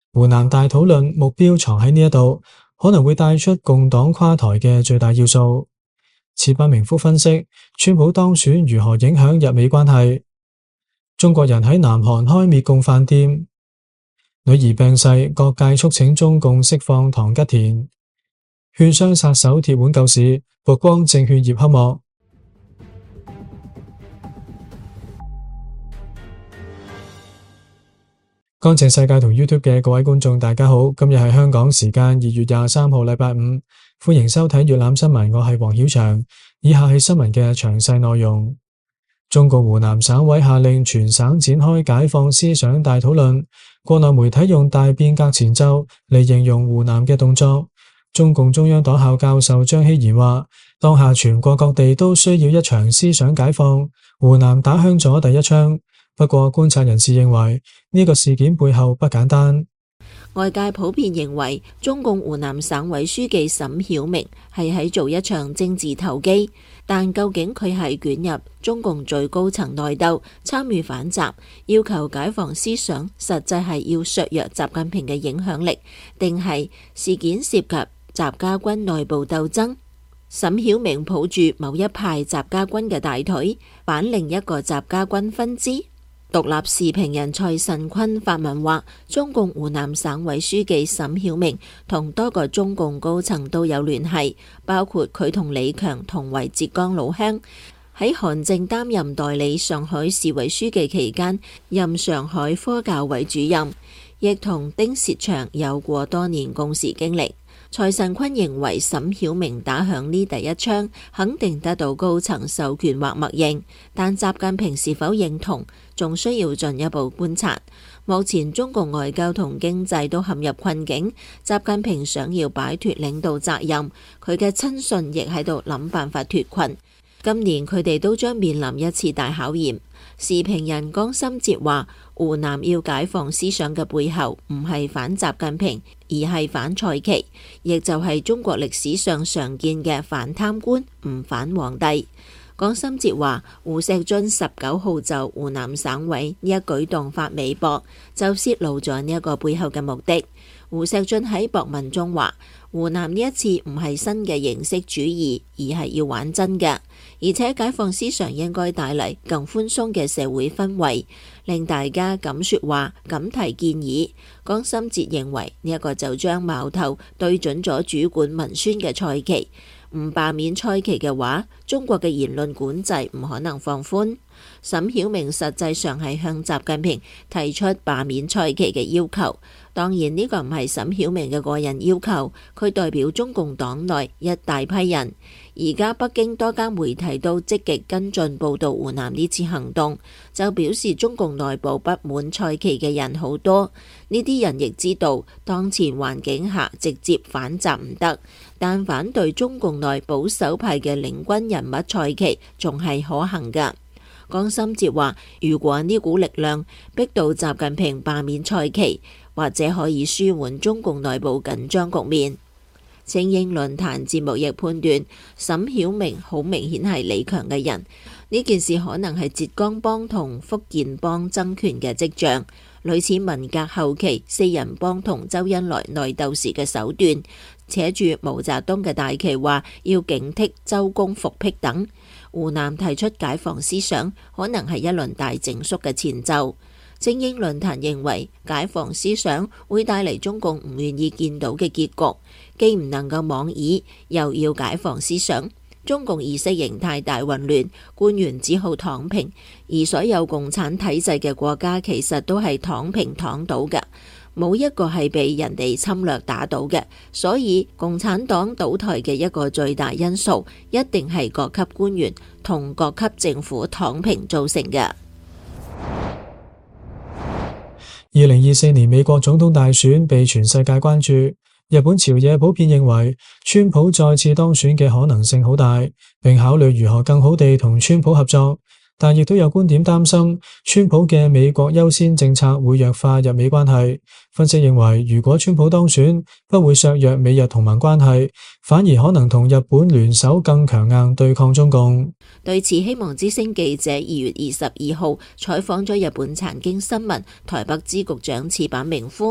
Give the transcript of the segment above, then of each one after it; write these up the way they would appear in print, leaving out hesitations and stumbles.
湖南大討論目標藏喺呢一度，可能會帶出共黨垮台嘅最大要素。切巴明夫分析，川普當選如何影響日美關係。中國人喺南韓開滅共飯店。女兒病逝，各界促請中共釋放唐吉田。券商殺手鐵腕救市，曝光證券業黑幕。乾淨世界同 YouTube 嘅各位觀眾大家好，今日係香港時間2月23號禮拜五，歡迎收睇粵覽新聞，我係黃曉翔。以下係新聞嘅詳細內容。中共湖南省委下令全省展開解放思想大討論，國內媒體用大變革前奏嚟形容湖南嘅動作。中共中央黨校教授張希賢話，當下全國各地都需要一場思想解放，湖南打響咗第一槍。不過觀察人士認為呢個事件背後不簡單。 外界普遍認為中共湖南省委書記沈曉明係喺做一場政治投機，但究竟佢係捲入中共最高層內鬥，參與反習，要求解放思想，實際係要削弱習近平嘅影響力，定係事件涉及習家軍內部鬥爭？沈曉明抱住某一派習家軍嘅大腿，反另一個習家軍分支？獨立時評人蔡慎坤發文話，中共湖南省委書記沈曉明同多個中共高層都有聯繫，包括佢同李強同為浙江老鄉，喺韓正擔任代理上海市委書記期間任上海科教委主任，亦同丁薛祥有過多年共事經歷。蔡慎坤認為沈曉明打響呢第一槍，肯定得到高層授權或默認，但習近平是否認同，仲需要進一步觀察。目前中共外交同經濟都陷入困境，習近平想要擺脫領導責任，佢嘅親信亦喺度諗辦法脫困。今年佢哋都將面臨一次大考驗。時評人江心哲話，湖南要解放思想嘅背後唔係反習近平，而係反蔡奇，亦就係中國歷史上常見嘅反貪官，唔反皇帝。江心哲話，胡錫進19號就湖南省委呢一舉動發微博，就泄露咗呢一個背後嘅目的。胡錫進喺博文中話，湖南呢一次唔係新嘅形式主義，而係要玩真嘅，而且解放思想應該帶嚟更寬鬆嘅社會氛圍，令大家敢說話、敢提建議。江心哲認為呢一個就將矛頭對準咗主管文宣嘅蔡奇，唔罷免蔡奇嘅話，中國嘅言論管制唔可能放寬。沈曉明實際上係向習近平提出罷免蔡奇嘅要求，當然呢個唔係沈曉明嘅個人要求，佢代表中共黨內一大批人。而家北京多家媒體都積極跟進報道湖南呢次行動，就表示中共內部不滿蔡奇嘅人好多，呢啲人亦知道當前環境下直接反習唔得，但反對中共內保守派嘅領軍人物蔡奇仲係可行㗎。江心哲話，如果呢股力量逼到習近平罷免蔡奇，或者可以舒緩中共內部緊張局面。精英論壇節目亦判斷，沈曉明好明顯係李強嘅人，呢件事可能係浙江幫同福建幫爭權嘅跡象，類似文革後期四人幫同周恩來內鬥時嘅手段，扯住毛澤東嘅大旗話要警惕周公復辟等。湖南提出解放思想，可能係一輪大整肅嘅前奏。精英論壇認為，解放思想會帶嚟中共唔願意見到嘅結局，既唔能夠妄議，又要解放思想。中共意識形態大混亂，官員只好躺平，而所有共產體制嘅國家其實都係躺平躺倒嘅，冇一個係被人哋侵略打倒嘅。所以共產黨倒台嘅一個最大因素，一定係各級官員同各級政府躺平造成嘅。 2024年美國總統大選被全世界關注，日本朝野普遍認為川普再次當選嘅可能性好大，並考慮如何更好地同川普合作。但亦都有觀點擔心川普嘅美國優先政策會弱化日美關係。分析認為，如果川普當選，不會削弱美日同盟關係，反而可能同日本聯手更強硬對抗中共。 對此，希望之聲記者2月22號採訪咗日本產經新聞台北支局長矢板明夫。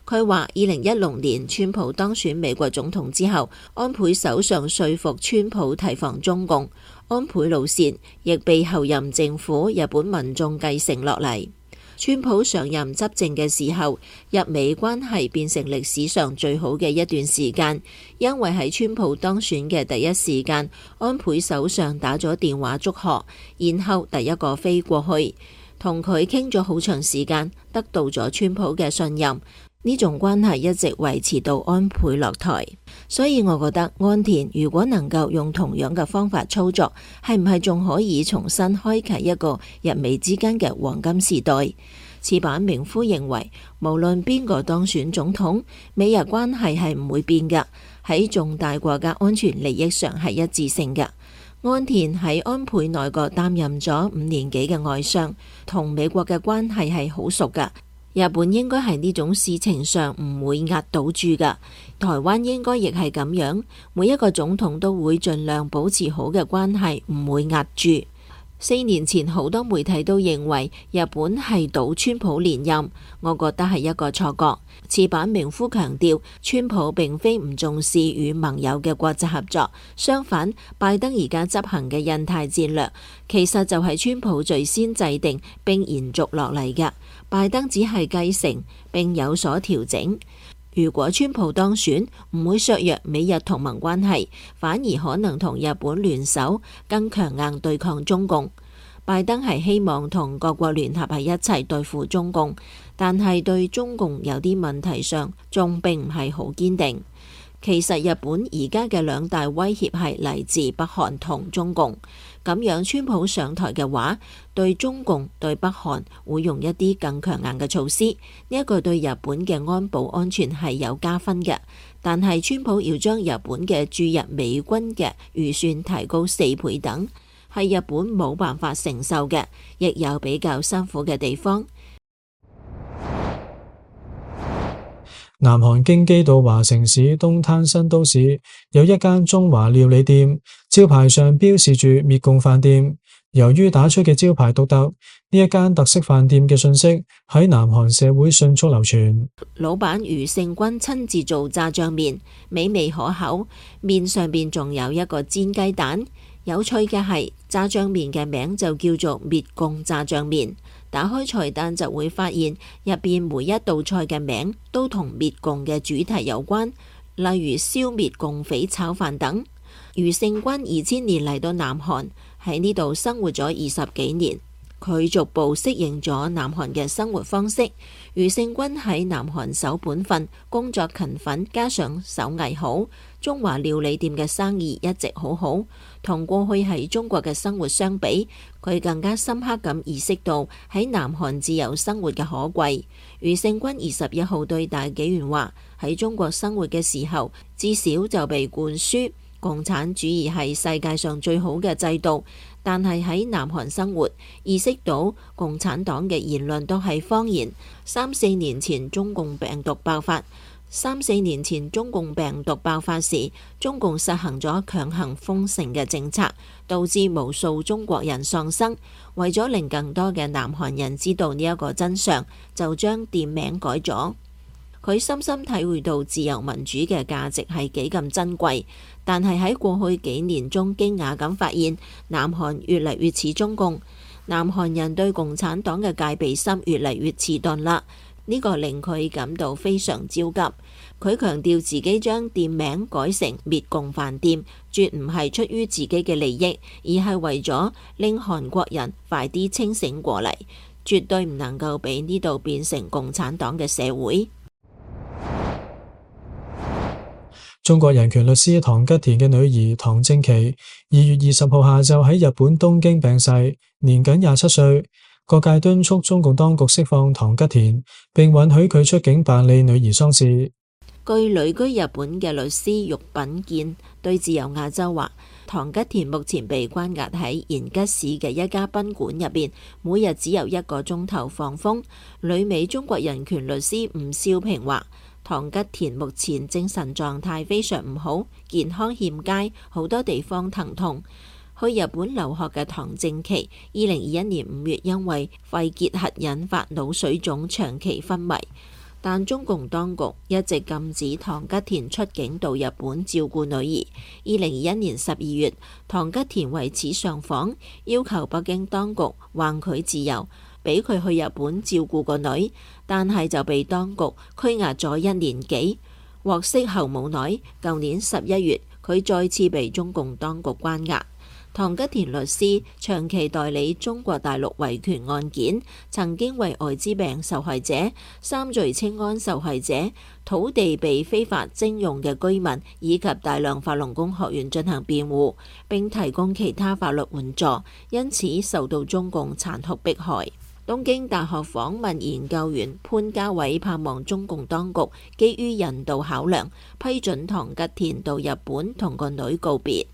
佢話2016年川普當選美國總統之後，安倍首相說服川普提防中共，安倍路線亦被後任政府日本民眾繼承落嚟。川普上任執政嘅時候，日美關係變成歷史上最好嘅一段時間，因為喺川普當選嘅第一時間，安倍首相打咗電話祝賀，然後第一個飛過去，同佢傾咗好長時間，得到咗川普嘅信任。呢種關係一直維持到安倍落台，所以我覺得岸田如果能夠用同樣嘅方法操作，係唔係仲可以重新開啟一個日美之間嘅黃金時代？矢板明夫認為，無論邊個當選總統，美日關係係唔會變㗎，喺重大國家安全利益上係一致性㗎。岸田喺安倍內閣擔任咗5年幾嘅外相，同美國嘅關係係好熟㗎。日本應該喺呢種事情上唔會壓倒住㗎，台灣應該亦係咁樣，每一個總統都會盡量保持好嘅關係，唔會壓住。4年前好多媒體都認為日本係賭川普連任，我覺得係一個錯覺。矢板明夫強調，川普並非唔重視與盟友嘅國際合作，相反，拜登而家執行嘅印太戰略，其實就係川普最先制定並延續落嚟嘅，拜登只係繼承並有所調整。如果川普當選，唔會削弱美日同盟關係，反而可能同日本聯手更強硬對抗中共。拜登係希望同各國聯合喺一齊對付中共，但係對中共有啲問題上仲並唔係好堅定。其實日本而家嘅2大威脅係嚟自北韓同中共，咁樣川普上台嘅話，對中共對北韓會用一啲更強硬嘅措施，呢一個對日本嘅安保安全係有加分嘅。但係川普要將日本嘅駐日美軍嘅預算提高4倍等，係日本冇辦法承受嘅，亦有比較辛苦嘅地方。 南韓京畿道華城市東灘新都市有一間中華料理店，招牌上標示住滅共飯店。由於打出嘅招牌獨特，呢一間特色飯店嘅信息喺南韓社會迅速流傳。 老闆余勝君親自做炸醬麵，美味可口，麵上邊仲有一個煎雞蛋。有趣嘅係，炸醬麵嘅名就叫做滅共炸醬麵。打開菜單就會發現入邊每一道菜嘅名都同滅共嘅主題有關，例如消滅共匪炒飯等。余勝君2000年嚟到南韓，喺呢度生活咗20幾年，佢逐步適應咗南韓嘅生活方式。余勝君喺南韓守本分，工作勤奮，加上手藝好，中華料理店嘅生意一直好好。同過去喺中國嘅生活相比，佢更加深刻咁意識到喺南韓自由生活嘅可貴。余勝君21號對大紀元話：喺中國生活嘅時候，至少就被灌輸共產主義係世界上最好嘅制度，但係喺南韓生活，意識到共產黨嘅言論都係謊言。3-4年前中共病毒爆發時，中共實行咗強行封城嘅政策，導致無數中國人喪生。為咗令更多嘅南韓人知道呢一個真相，就將店名改咗。佢深深體會到自由民主嘅價值係幾咁珍貴，但係喺過去幾年中驚訝咁發現，南韓越嚟越似中共，南韓人對共產黨嘅戒備心越嚟越遲鈍啦。呢個令佢感到非常焦急。佢強調自己將店名改成滅共飯店，絕唔係出於自己嘅利益，而係為咗令韓國人快啲清醒過嚟，絕對唔能夠俾呢度變成共產黨嘅社會。 中國人權律師唐吉田嘅女兒唐正琪2月20號下晝喺日本東京病逝，年僅27歲。各界敦促中共當局釋放唐吉田，並允許佢出境辦理女兒喪事。 據旅居日本嘅律師玉品健對自由亞洲話，唐吉田目前被關押喺延吉市嘅一家賓館入邊，每日只有1個鐘頭放風。旅美中國人權律師吳少平話，唐吉田目前精神狀態非常唔好，健康欠佳，好多地方疼痛。去日本留學嘅唐正琪2021年5月因為肺結核引發腦水腫，長期昏迷。 但中共當局一直禁止唐吉田出境到日本照顧女兒。2021年12月，唐吉田為此上訪，要求北京當局還佢自由，俾佢去日本照顧個女，但係就被當局拘押咗1年幾。獲釋後無奈，舊年11月，佢再次被中共當局關押。唐吉田律師長期代理中國大陸維權案件，曾經為艾滋病受害者、三聚氰胺受害者、土地被非法徵用嘅居民以及大量法輪功學員進行辯護，並提供其他法律援助，因此受到中共殘酷迫害。東京大學訪問研究員潘家偉盼望中共當局基於人道考量，批准唐吉田到日本同個女告別。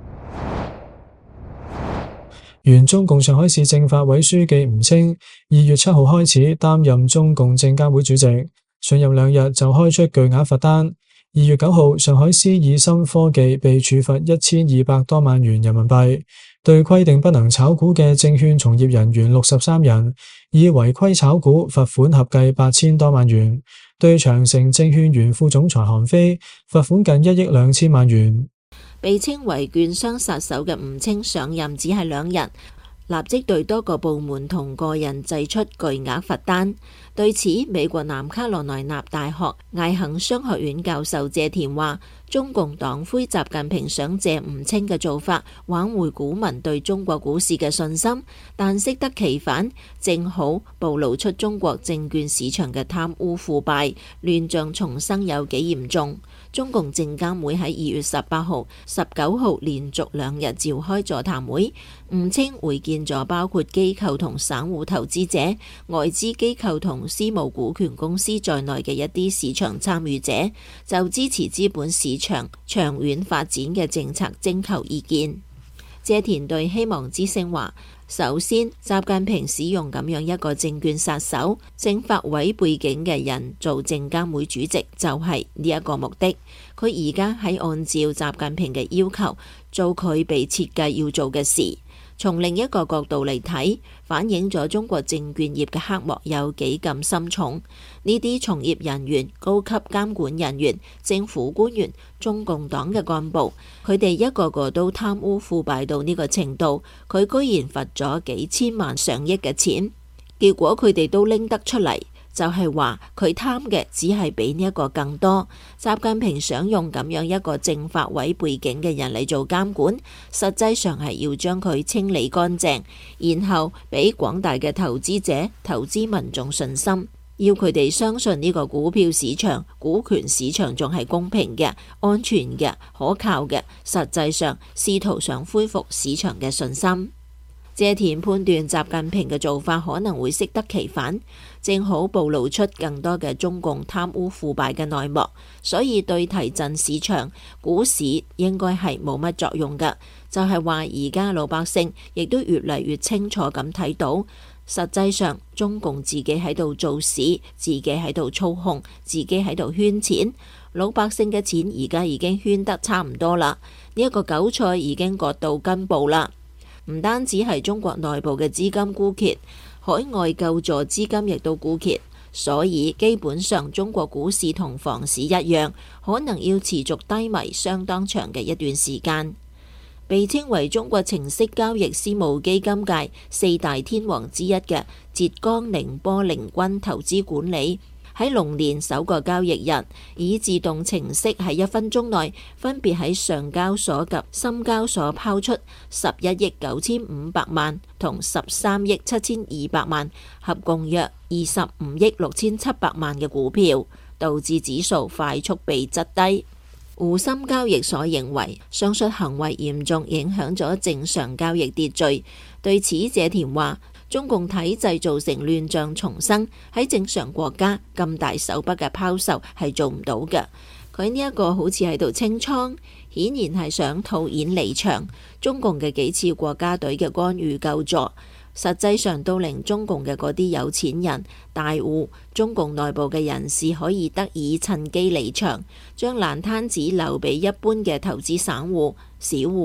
原中共上海市政法委書記吳清2月7號開始擔任中共證監會主席，上任2日就開出巨額罰單。2月9號，上海思爾森科技被處罰1200多萬元人民幣，對規定不能炒股嘅證券從業人員63人，以違規炒股罰款合計8000多萬元，對長城證券原副總裁韓飛罰款近1億2千萬元。 被稱為券商殺手嘅吳清上任只係2日，立即對多個部門同個人祭出巨額罰單。對此，美國南卡羅來納大學艾肯商學院教授謝田話：中共黨魁習近平想借吳清嘅做法挽回股民對中國股市嘅信心，但適得其反，正好暴露出中國證券市場嘅貪污腐敗亂象重生有幾嚴重。中共證監會喺2月18號、19號連續2日召開座談會，吳清會見咗包括機構同散戶投資者、外資機構同私募股權公司在內嘅一啲市場參與者，就支持資本市場長遠發展嘅政策徵求意見。謝田對希望之聲話：首先，習近平使用咁樣一個證券殺手、政法委背景嘅人做證監會主席，就係呢一個目的。佢而家喺按照習近平嘅要求做佢被設計要做嘅事。從另一個角度嚟睇，反映咗中國證券業嘅黑幕有幾咁深重。呢啲從業人員、高級監管人員、政府官員、中共黨嘅幹部，佢哋一個個都貪污腐敗到呢個程度，佢居然罰咗幾千萬上億嘅錢，結果佢哋都拎得出嚟。就係話佢貪嘅只係比呢一個更多。習近平想用咁樣一個政法委背景嘅人嚟做監管，實際上係要將佢清理乾淨，然後俾廣大嘅投資者、投資民眾信心，要佢哋相信呢個股票市場、股權市場仲係公平嘅、安全嘅、可靠嘅。實際上試圖想恢復市場嘅信心。謝田判斷習近平嘅做法可能會適得其反，正好暴露出更多嘅中共貪污腐敗嘅內幕，所以對提振市場、股市應該係冇乜作用㗎。就係話而家老百姓亦都越嚟越清楚咁睇到，實際上中共自己喺度做事，自己喺度操控，自己喺度圈錢，老百姓嘅錢而家已經圈得差唔多啦，呢一個韭菜已經割到根部啦。唔單止係中國內部嘅資金枯竭，海外救助資金亦都枯竭，所以基本上中國股市同房市一樣，可能要持續低迷相當長嘅一段時間。被稱為中國程式交易私募基金界4大天王之一嘅浙江寧波凌軍投資管理，喺龍年首個交易日，以自動程式喺1分鐘內分別喺上交所及深交所拋出11億9500萬同13億7200萬，合共約25億6700萬嘅股票，導致指數快速被質低。滬深交易所認為，上述行為嚴重影響咗正常交易秩序。對此，謝田話：中共體制造成亂象重生，喺正常國家咁大手筆嘅拋售係做唔到嘅。佢呢一個好似喺度清倉，顯然係想套現離場。中共嘅幾次國家隊嘅干預救助，實際上都令中共嘅嗰啲有錢人、大戶、中共內部嘅人士可以得以趁機離場，將爛攤子留俾一般嘅投資散戶、小戶。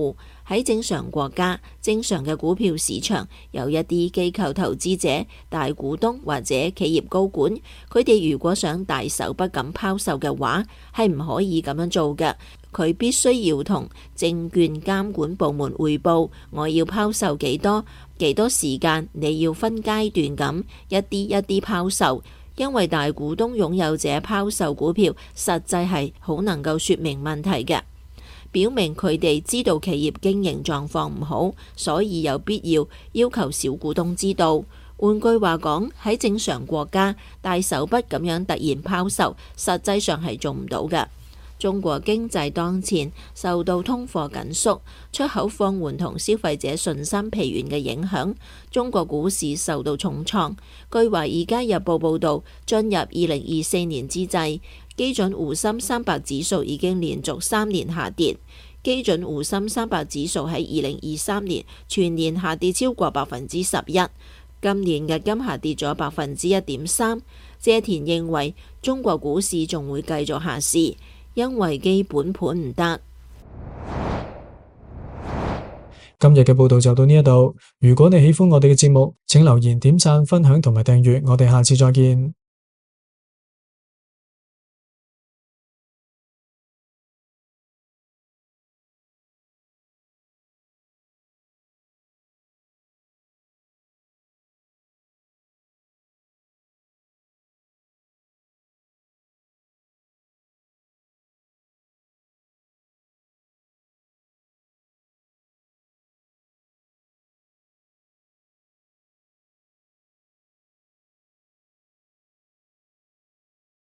喺正常國家，正常嘅股票市場有一啲機構投資者、大股東或者企業高管，佢哋如果想大手筆咁拋售嘅話，係唔可以咁樣做嘅。佢必須要同證券監管部門匯報，我要拋售幾多時間，你要分階段咁一啲一啲拋售。因為大股東擁有者拋售股票，實際係好能夠說明問題嘅，表明佢哋知道企業經營狀況唔好，所以有必要要求小股東知道。換句話講，喺正常國家，大手筆咁樣突然拋售，實際上係做唔到嘅。中國經濟當前受到通貨緊縮、出口放緩同消費者信心疲軟嘅影響，中國股市受到重創。據《華爾街日報》報導，進入2024年之際，基準滬深300指數已經連續3年下跌。基準滬深300指數喺2023年全年下跌超過11%，今年日均下跌咗1.3%。謝田認為，中國股市仲會繼續下市，因為基本盤唔得。 今日嘅報道就到呢一度。如果你喜歡我哋嘅節目，請留言、點讚、分享同埋訂閱。我哋下次再見。